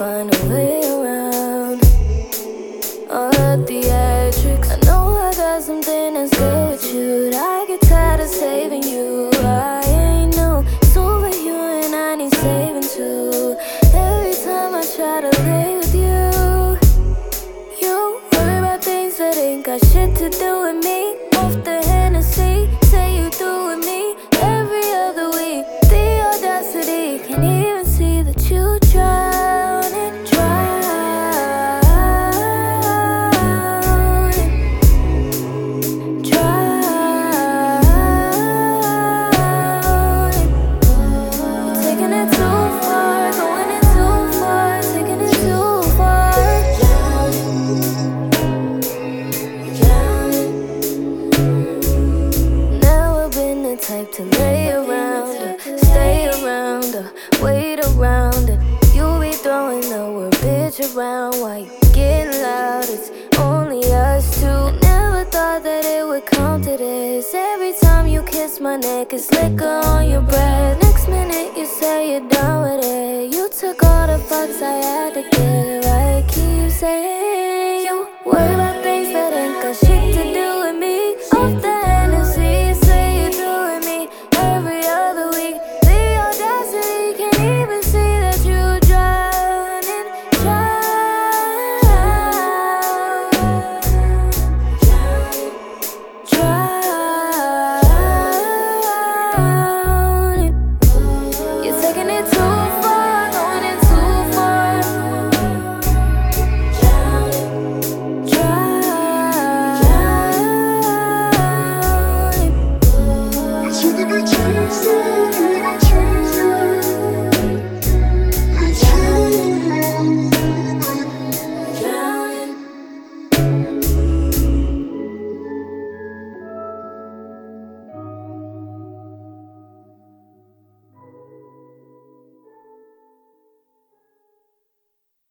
find a way around all the theatrics. I know I got something that's good with you, but I get tired of saving you. I ain't no superhuman, I need saving too. Every time I try to lay with you, you worry about things that ain't got shit to do with me. Off the Hennessy, say you through with me every other week. The audacity, can't even see that you drowning. Taking it too far, going it too far, taking it too far. Never been the type to lay around or stay around or wait around. And you be throwing the word bitch around while you getting loud. It's only us two. I never thought that it would come to this. Every time you kiss my neck, it's liquor on your breath. Next minute you say you're done with it. You took all the fucks I had to give. I keep saying you worry about things that ain't got shit